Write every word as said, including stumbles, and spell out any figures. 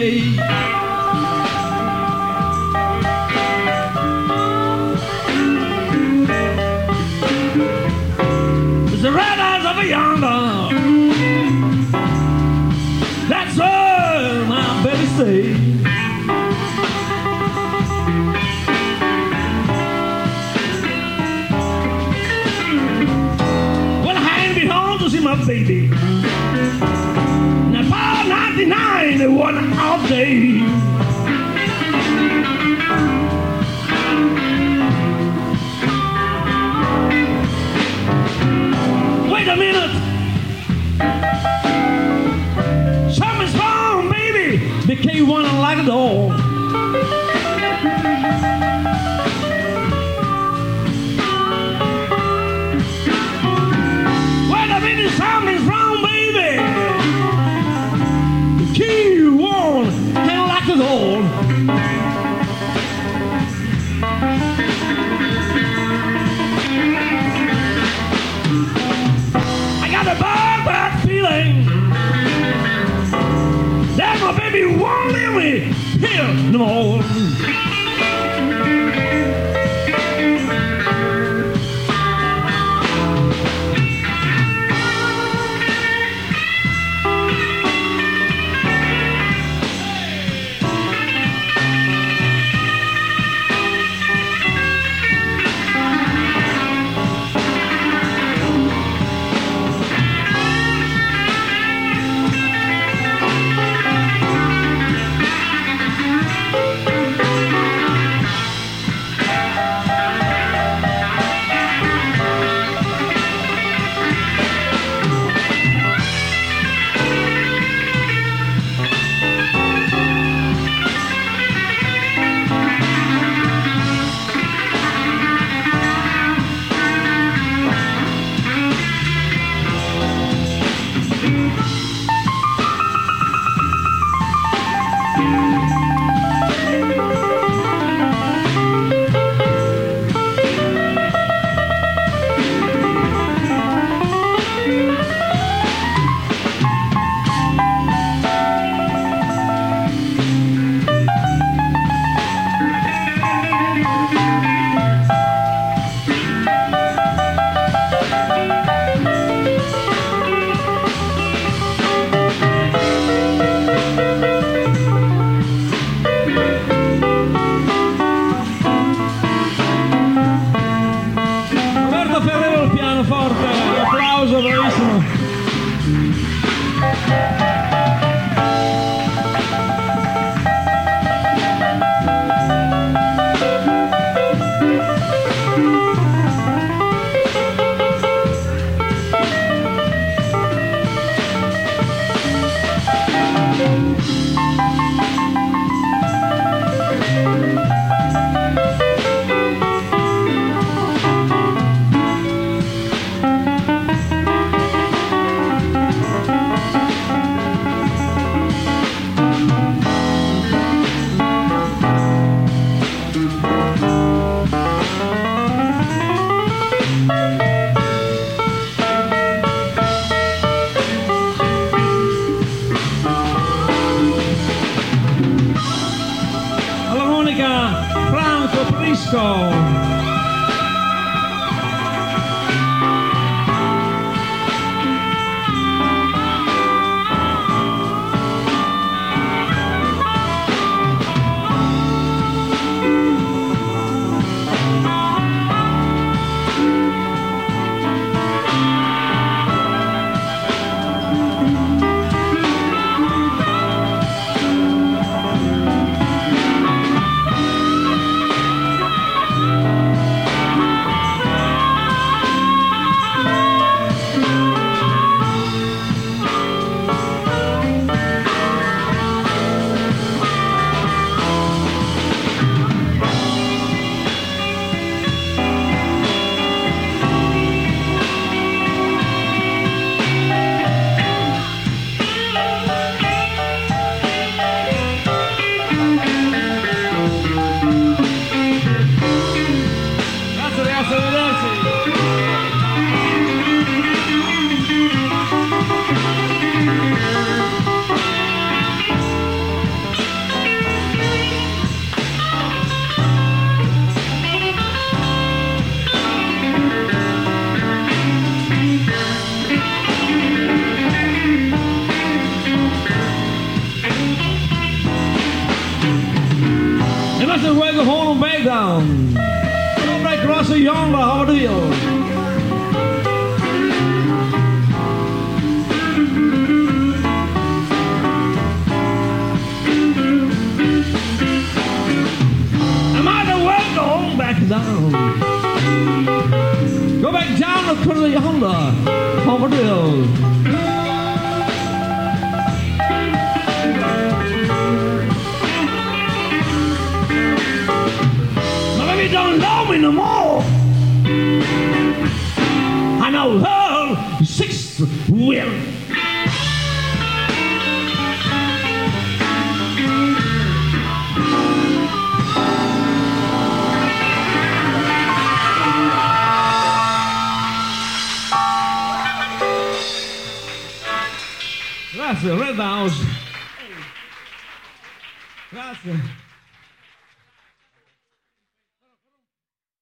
say. The red eyes of a yonder, that's what my baby say. Well, I ain't been home to see my baby. Now, Paul ninety-nine, they won all day. Wait a minute. Something's wrong, baby. The K one like a dog. Wait a minute, something's wrong, baby. The K one like a dog. A bad, bad feeling that my baby won't leave me here no more. yonder, how do you? I might as well go on back down. Go back down to the yonder, how do you? You don't know me no more. I know her six will. Grazie, Red House. Grazie.